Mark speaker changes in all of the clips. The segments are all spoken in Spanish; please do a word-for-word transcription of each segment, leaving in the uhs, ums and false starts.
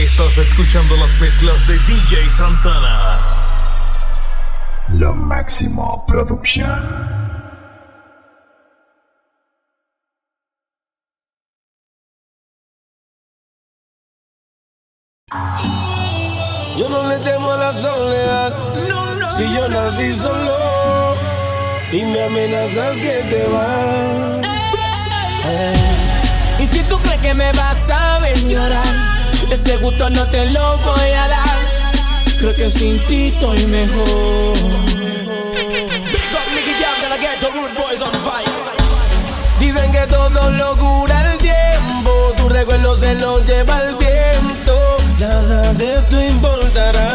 Speaker 1: Estás escuchando las mezclas de D J Santana.
Speaker 2: Lo Máximo Production.
Speaker 3: Yo no le temo a la soledad, no, no, si yo nací solo y me amenazas que te vas.
Speaker 4: Eh. Y si tú crees que me vas a ver llorar, ese gusto no te lo voy a dar. Creo que sin ti estoy mejor.
Speaker 3: Big up Nicky Jam de la Ghetto, Rude Boys on fire. Dicen que todo lo cura el tiempo, tu recuerdo se lo lleva el viento. Nada de esto importará.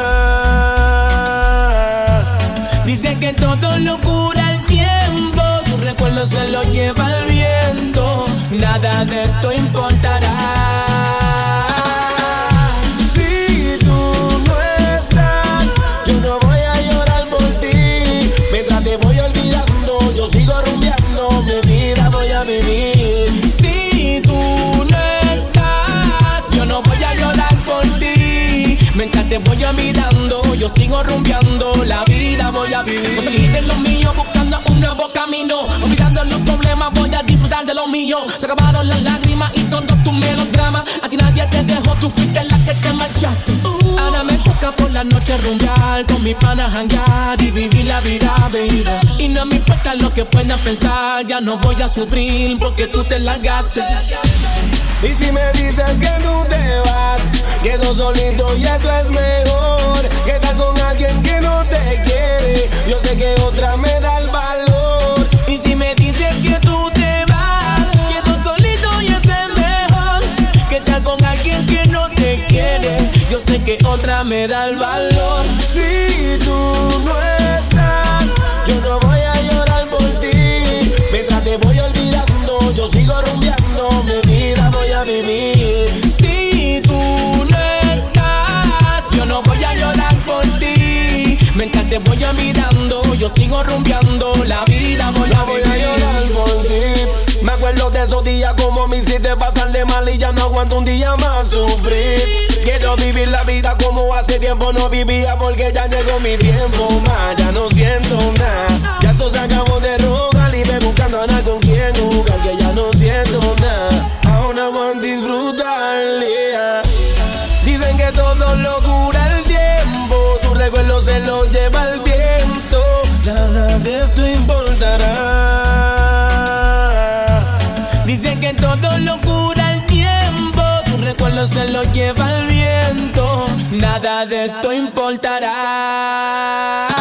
Speaker 4: Dicen que todo lo cura el tiempo, tu recuerdo se lo lleva el viento. Nada de esto importará.
Speaker 3: Si tú no estás, yo no voy a llorar por ti. Mientras te voy olvidando, yo sigo rumbeando, mi vida voy a vivir.
Speaker 4: Si tú no estás, yo no voy a llorar por ti. Mientras te voy olvidando, yo sigo rumbeando, la vida voy a vivir. Voy a seguir de lo mío, buscando un nuevo camino. Olvidando los problemas, voy a disfrutar de lo mío. Se acabaron las lágrimas y todos tus melodramas. A ti nadie te dejó, tú fuiste la que te marchaste. uh. Ahora me toca por la noche rumbear, con mis panas janguear y vivir la vida, baby. Y no me importa lo que puedan pensar, ya no voy a sufrir porque tú te largaste.
Speaker 3: Y si me dices que tú te vas, quedo solito y eso es mejor que estar con alguien que no te quiere. Yo sé que otra me da el valor.
Speaker 4: Y si me dices que tú te vas, quedo solito y eso es mejor que estar con alguien que no te quiere. Yo sé que otra me da el valor.
Speaker 3: Si tú no estás, yo no voy a llorar por ti. Mientras te voy olvidando, yo sigo rumbeando, mi vida voy a vivir.
Speaker 4: Si tú no estás, yo no voy a llorar por ti. Mientras te voy olvidando, yo sigo rumbeando, la vida voy a
Speaker 3: voy
Speaker 4: vivir.
Speaker 3: a llorar por ti. Me acuerdo de esos días como me hiciste pasar de mal y ya no aguanto un día más sufrir. Quiero vivir la vida como hace tiempo no vivía, porque ya llegó mi tiempo más. Ya no siento nada, ya eso se acabó de rogar y ve buscando a nada con quien jugar, que ya no siento nada. Ahora van a disfrutar, yeah. Dicen que todo lo cura el tiempo, tu recuerdo se lo lleva el viento. Nada de esto importará.
Speaker 4: Dicen que todo lo cura el tiempo, tu recuerdo se lo lleva el viento. Nada de esto importará.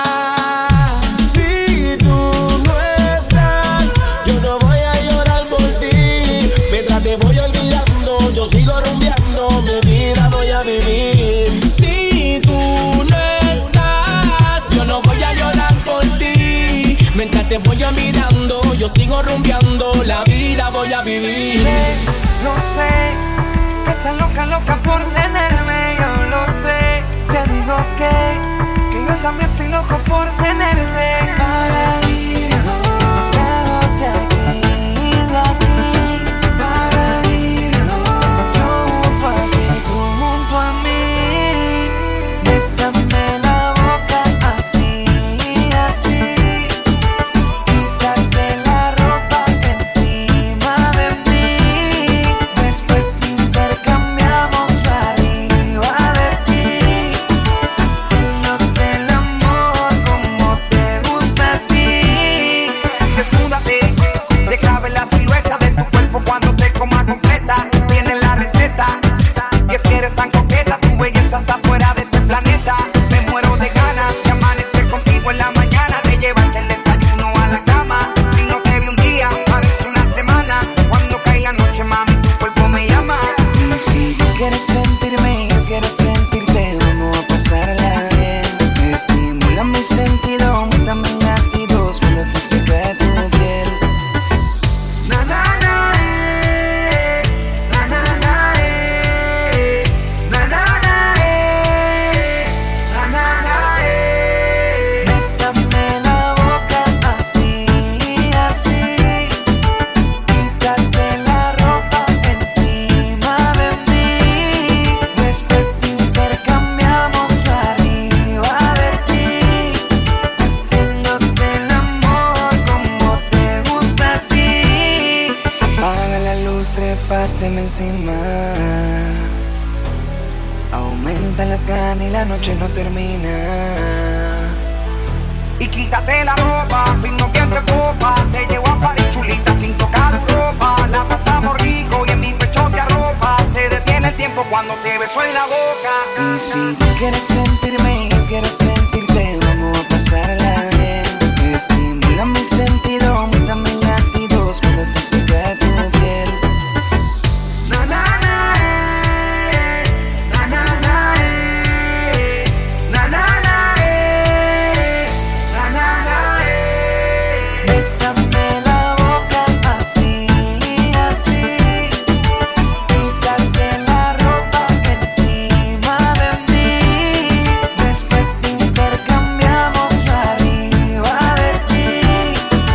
Speaker 3: Si tú no estás, yo no voy a llorar por ti. Mientras te voy olvidando, yo sigo rumbeando, mi vida voy a vivir.
Speaker 4: Si tú no estás, yo no voy a llorar por ti. Mientras te voy olvidando, yo sigo rumbeando, la vida voy a vivir.
Speaker 5: Sé, no sé, que estás loca, loca por tenerme, yo lo sé. Te digo que, que yo también estoy loco por tenerte. Para irnos lejos de aquí, de aquí. Para irnos, yo para que tú junto a mí. Bésame la boca así, así. Quítate la ropa encima de mí. Después intercambiamos la arriba de ti. Haciéndote el amor como encima. Aumentan las ganas y la noche no termina. Y quítate la ropa, vino que te copa. Te llevo a París chulita sin tocar la ropa. La pasamos rico y en mi pecho te arropa. Se detiene el tiempo cuando te beso en la boca. Y si tú quieres sentirme y yo quiero sentirte, vamos a pasarla bien. Estimula mi sentido, aumenta mis latidos cuando estoy cerca de tu piel. Na na na eh, na na na eh, na na na eh, na na na eh. Bésame la boca así, así. Quítate la ropa encima de mí. Después intercambiamos arriba de ti,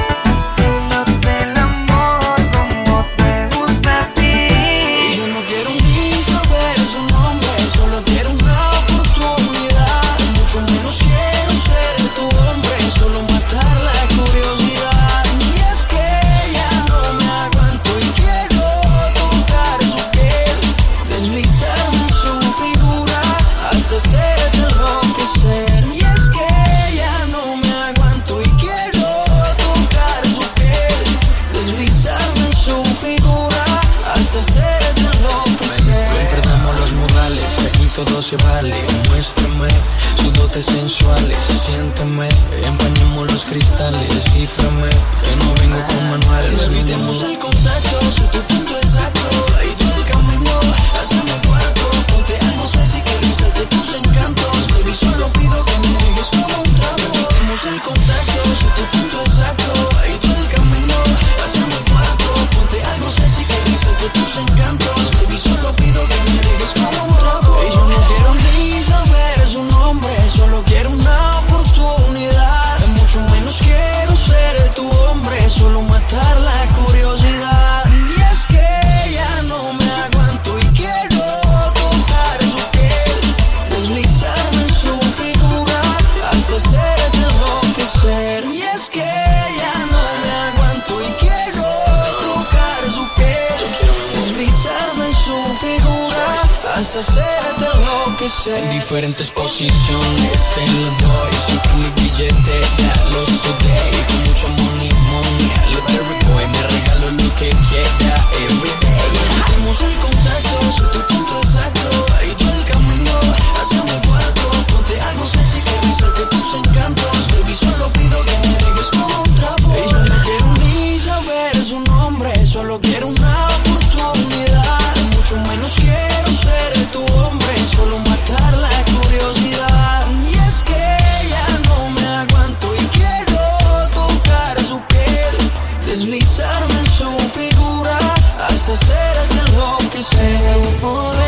Speaker 5: haciéndote el amor como te gusta a ti. Yo no quiero ni saber su nombre, solo quiero una oportunidad. Mucho menos quiero ser tu hombre, solo matar la curiosidad. Y es que ya no me aguanto y quiero tocar su piel, deslizarme en su figura hasta hacerte enloquecer. Y es que ya no me aguanto y quiero tocar su piel, deslizarme en su figura hasta hacerte enloquecer.
Speaker 4: No perdamos los modales, aquí todo se vale. Muéstrame sus dotes sensuales, siénteme, empañemos los cristales, ciframe, que no vengo con manuales.
Speaker 5: Evitemos el contacto, soy tu punto exacto. Ahí todo el camino hacia mi cuarto. Ponte algo sexy que resalte tus encantos. Baby, solo pido que me dejes como un trapo. Evitemos el contacto, soy tu punto exacto. Ahí todo el camino hacia mi cuarto. Ponte algo sexy que resalte tus encantos. Baby, solo pido que me dejes como un trapo. Y yo no quiero ni saber su nombre, solo quiero una oportunidad. Mucho menos quiero ser tu hombre, solo matar la curiosidad. Y es que ya no me aguanto y quiero tocar su piel, deslizarme en su figura hasta hacerte enloquecer. Y es que ya no me aguanto y quiero tocar su piel, deslizarme en su figura hasta hacerte enloquecer.
Speaker 4: En diferentes posiciones te lo doy, siempre mi billetera los today. Con mucho money, money, lo de rico y me regalo lo que quiera everyday.
Speaker 5: Evitemos el contacto, soy tu punto exacto. Ahí todo el camino hacia mi cuarto. Ponte algo sexy que resalte tus encantos. Baby, solo pido que me dejes como un trapo. Y yo no quiero ni saber su nombre, solo quiero una oportunidad. Mucho menos quiero ser tu hombre, solo matar la curiosidad. Y es que ya no me aguanto y quiero tocar su piel, deslizarme en su figura hasta hacerte enloquecer. Tu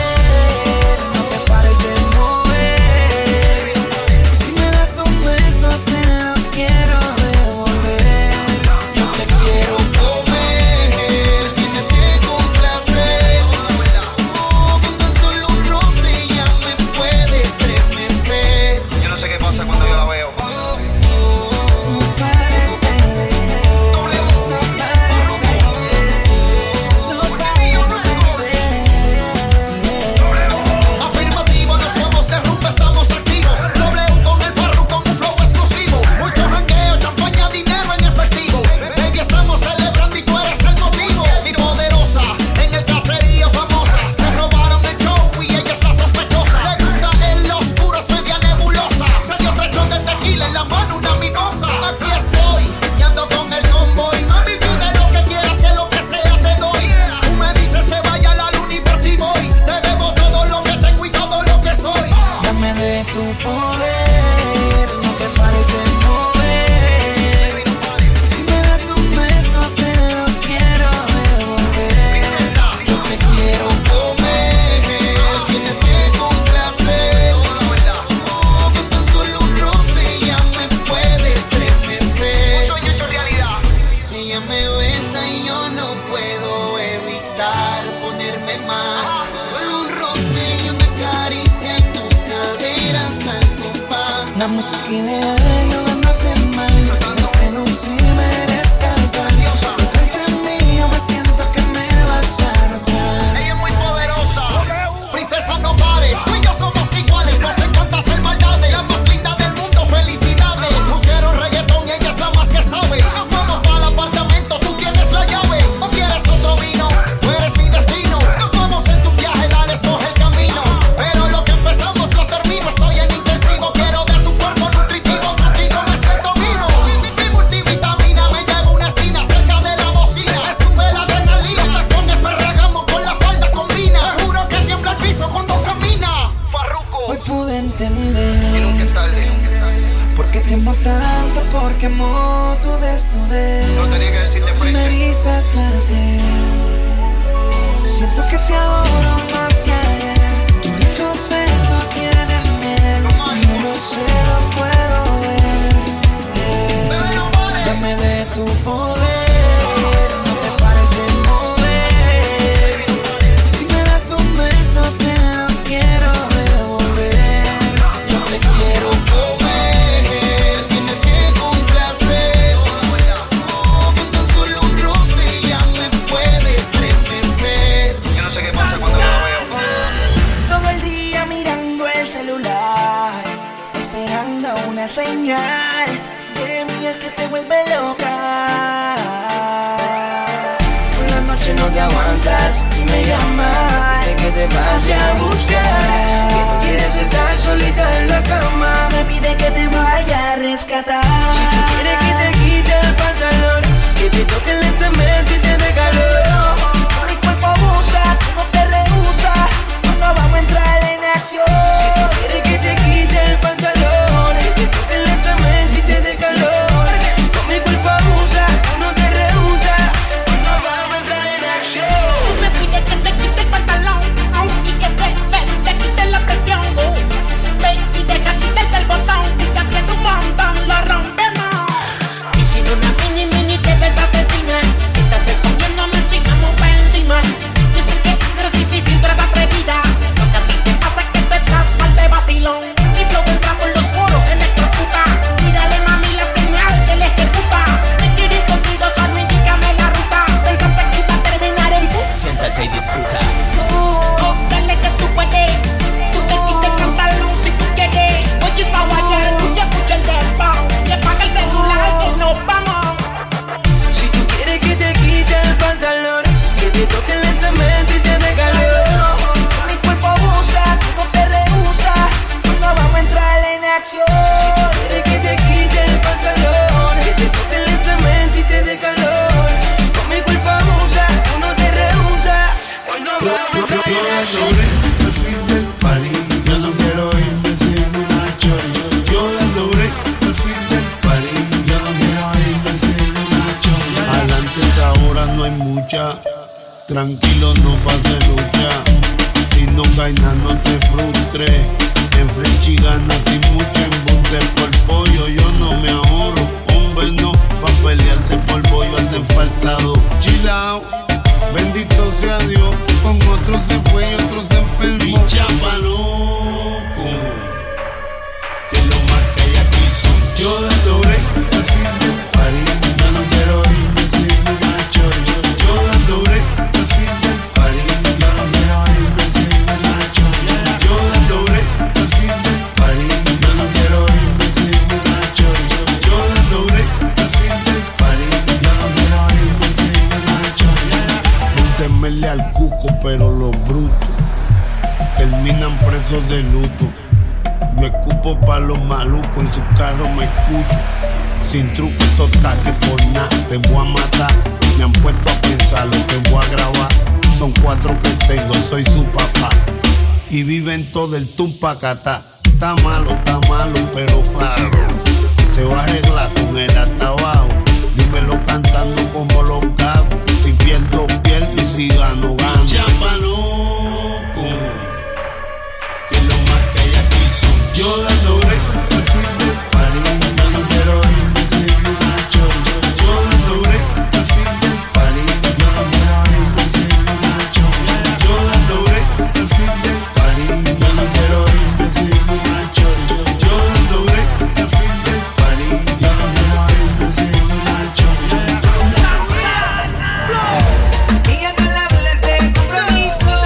Speaker 5: poder, no te pares de mover. Si me das un beso te lo quiero devolver.
Speaker 3: Yo te quiero comer, tienes que complacer. Oh, con tan solo un roce ya me puede estremecer.
Speaker 6: Yo no sé qué pasa cuando yo la veo.
Speaker 5: No pares, baby. No pares, baby. No pares, baby.
Speaker 3: Afirmativo, nos vamos de rumba, estamos activos. W con el farru, con un flow explosivo. Mucho jangueo, champaña, dinero en efectivo. Baby, estamos celebrando y tú eres el motivo. Mi poderosa, en el caserío famosa. Se robaron el show y ella es la sospechosa. Le gusta en lo oscuro, es media nebulosa. Se dio tres shots de tequila en la mano, una mimosa. Aquí estoy, y ando con el convoy. Mami, pide lo que quieras, que lo que sea te doy. Tú me dices que vaya a la luna y por ti voy. Te debo todo lo que tengo y todo lo que soy.
Speaker 5: Dame de tu poder, no te pares de mover. Si me das un beso te lo quiero devolver.
Speaker 3: Yo te quiero comer, tienes que complacer. Oh, con tan solo un roce ya me puede estremecer.
Speaker 6: Soy hecho realidad.
Speaker 3: Ella me besa y yo no puedo evitar ponerme mal. Solo un roce y una caricia y tus caderas al compás.
Speaker 5: La música ideal, yo dándote más. De seducirme eres capaz. De frente mío me siento que me vas a rozar.
Speaker 6: Ella es muy
Speaker 7: Tú y yo somos iguales, nos encanta hacer maldades. La más linda del mundo, felicidades. Pusieron reggaetón y ella es la más que sabe. Nos vamos para el apartamento, tú tienes la llave. ¿O quieres otro vino? Tú eres mi destino. Nos vamos en tu viaje, dale, escoge el camino. Pero lo que empezamos lo termino. Estoy en intensivo, quiero de tu cuerpo nutritivo. Contigo me siento vivo. Mi multivitamina me lleva a una esquina cerca de la bocina. Me sube la adrenalina. Hasta con el Ferragamo con la falda combina. Te juro que tiembla el piso cuando camina.
Speaker 6: Farruko.
Speaker 5: Hoy pude entender
Speaker 6: Y nunca es tarde.
Speaker 5: por qué te amo tanto, porque amo tu desnudez.
Speaker 6: No tenía que decirte frente.
Speaker 5: Me erizas la piel. Siento que te adoro más que ayer. Tus ricos besos tienen miel. No lo sé, lo puedo ver. Eh, dame de tu poder. No te pares de mover. Si me das un beso, te lo quiero devolver.
Speaker 7: Yo te quiero comer, tienes que complacer. Oh, con tan solo un roce ya me puedes estremecer.
Speaker 6: Yo no sé qué pasa cuando yo la veo.
Speaker 8: Todo el día mirando el celular, esperando una señal de miel que te vuelve loca. Por la noche no te aguantas y me llamas. Pide que te pase a buscar, que no quieres estar solita en la cama. Me pide que te vaya a rescatar.
Speaker 5: Si tú quieres que te quite el pantalón, que te toque lentamente y te dé calor.
Speaker 8: Mi cuerpo abusa, tú no te rehusas cuando vamos a entrar en acción.
Speaker 5: Si tú quieres que te quite el pantalón, que te toque lentamente y te dé calor. Con mi cuerpo abusa, tú no te rehusas cuando vamos a entrar en acción.
Speaker 4: Tú me pides que te quite el pantalón, oh, y que te ves, te quite la presión. Oh, baby, deja quitarte el botón. Si te aprieto un montón, lo rompemos. Y si no una mini mini te ves asesina, estás escondiéndome, sigamos pa' encima. Yo sé que eres difícil, pero eres atrevida. Lo que a ti te pasa es que te das mal de vacilón. Mi flow entra por los poros, electrocuta. Tírale mami la señal que le ejecuta. Me quiero ir contigo, solo indícame la ruta. Pensaste que iba a terminar en pu.
Speaker 3: Siempre te disfruta.
Speaker 4: Oh, dale que tú puedes. Tú te quites el pantalón si tú quieres. Oye, esta guaya, escucha, escucha el dembow. Y apaga el celular que nos vamos.
Speaker 5: Si tú quieres que te quite el pantalón, que te toque lentamente y te dé calor.
Speaker 8: Mi cuerpo abusa, tú no te rehusas cuando vamos a entrar en acción.
Speaker 5: Quieres que te quite el pantalón, que te toque lentamente y te dé calor. Con mi cuerpo abusa, tú no te rehusas cuando vamos a entrar en acción.
Speaker 9: Al fin del party, yo no quiero irme sin una chori. Yo dando break, al fin del party, yo no quiero irme sin una chori. Adelante que ahora no hay mucha, tranquilo no pase lucha. Si no cae nada no te frustres, en Frenchy gana sin mucho embuste. Por pollo yo no me ahorro, hombre no, pa' pelearse por pollo hace falta dos. Chill out, bendito sea Dios, con otros se fue y otros se enfermó. Pincha pa' loco, que lo más que hay aquí son yo dando break, al fin del party, yo no quiero irme sin una chori. Yo dando break, al fin del party, yo no quiero irme sin una chori. Yo dando break, al fin del party, yo no quiero irme sin una chori. Yo dando break, al fin del party, yo no quiero irme sin una chori. No temerle al cuco, pero los brutos terminan presos de luto. Yo escupo pa' los malucos, en su carro me escucho. Sin truco, estos taques por nada, te voy a matar. Me han puesto a pensar lo que voy a grabar. Son cuatro que tengo, soy su papá. Y viven todo el tumpacatá. Está malo, está malo, pero claro, se va a arreglar con él hasta abajo. Dímelo cantando como los gagos. Si pierdo, pierdo y si gano, gano. Chapa loco, que lo más que hay aquí son yo dando break, al fin del party, yo no quiero irme sin una chori. Yo dando break, al fin del party, yo no quiero irme sin una chori. Yo dando break, al fin del party, yo no quiero irme sin una chori. Yo dando break, al fin del party, yo no quiero irme sin una chori.
Speaker 8: Y con la doble de compromiso.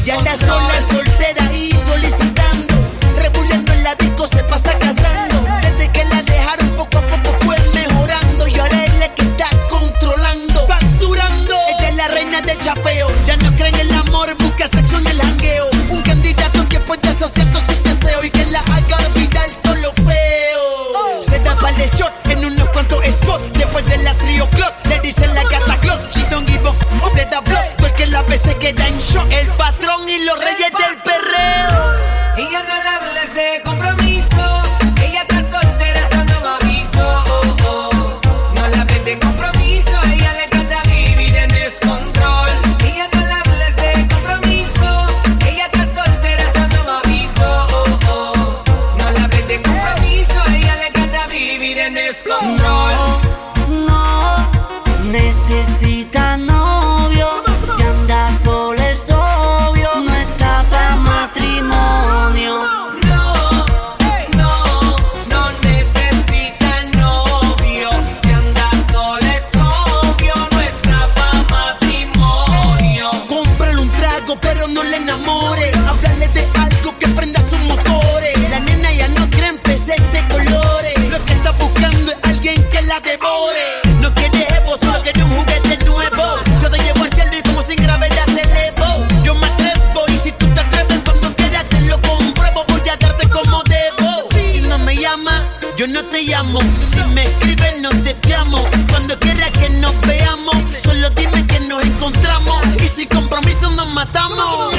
Speaker 10: Ella anda sola, soltera y solicitando. Rebuleando en la disco, se pasa casando. Desde que la dejaron poco a poco fue mejorando. Y ahora es la que está controlando, facturando. Ella es la reina del chapeo. Ya no creen en el amor, busca sexo en el jangueo. Un candidato que puede saciar todos sus deseos y que la haga olvidar todo lo feo. Se da para el shot en unos cuantos spots. Después de la trio clock, le dicen la gata clock. She don't give a f***, te da block. Todo el que la ve se queda en shock. El patrón y los reyes del perreo.
Speaker 11: Y ya no le hables de compromiso. Ella está soltera, hasta nuevo aviso. Oh, oh. No le hables de compromiso. Ella le encanta vivir en descontrol. Y ya no le hables de compromiso. Ella está soltera, hasta nuevo aviso. Oh, oh. No le hables de compromiso. Ella le encanta vivir en descontrol.
Speaker 8: No, no necesita novio. Si anda sola es obvio. No está pa' matrimonio.
Speaker 11: No, no, no necesita novio. Si anda sola es obvio. No está pa' matrimonio.
Speaker 10: Cómprale un trago, pero no le enamore. Háblale de algo que prenda sus motores. La nena ya no cree en peces de colores. Lo que está buscando es alguien que la devore. No quiere evo, solo quiere un juguete nuevo. Yo te llevo al cielo y como sin gravedad te elevo. Yo me atrevo y si tú te atreves cuando quieras te lo compruebo. Voy a darte como debo. Si no me llama, yo no te llamo. Si me escribes no te llamo. Cuando quieras que nos veamos, solo dime que nos encontramos. Y sin compromiso nos matamos.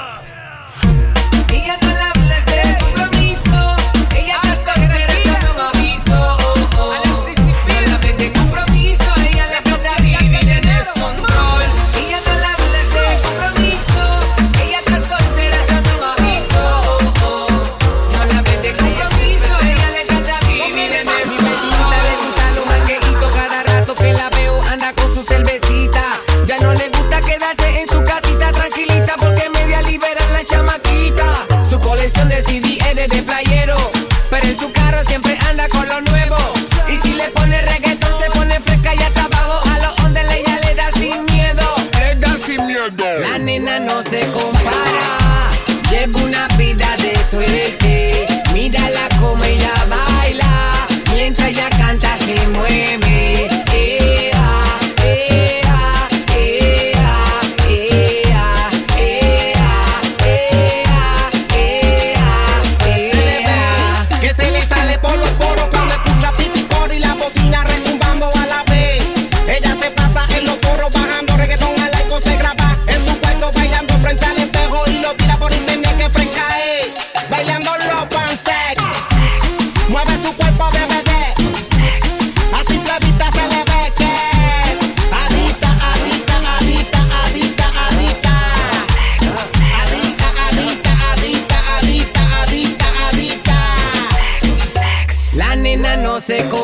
Speaker 11: Y ya no le hables de compromiso. Ella está soltera, hasta nuevo aviso. Oh, oh. No le hables de compromiso. Ella le encanta vivir en descontrol. Y ya no le hables de compromiso. Ella está soltera, hasta nuevo aviso. Oh, oh. No le hables de compromiso. Ella le encanta vivir en descontrol.
Speaker 4: Mi vecina le gusta los mangueitos. Cada rato que la veo anda con su cervecita. Ya no le gusta quedarse en su casita tranquilita porque media libera la chamaquita. Su colección de C D es de playero, pero en su carro siempre anda con lo nuevo. Y si le pone reggaetón se pone fresca y hasta abajo a los ondes ella le da sin miedo. Le da sin miedo. La nena no se compara, lleva una vida de suerte. Mírala como ella baila, mientras ella canta se mueve. Ea, ea, ea, ea, ea, ea, ea.
Speaker 3: Que se le sale por los poros cuando escucha piticor y la bocina retumbando a la vez. Ella se pasa en los foros bajando reggaetón al laico, se graba en su cuarto bailando frente al espejo y lo tira por internet que fresca es. Bailando love and sex, mueve su cuerpo de bebé, a simple vista se le ve que adicta, adicta, adicta, adicta, adicta, adicta, adicta, adicta, adicta, adicta, adicta.
Speaker 4: La nena no se compara.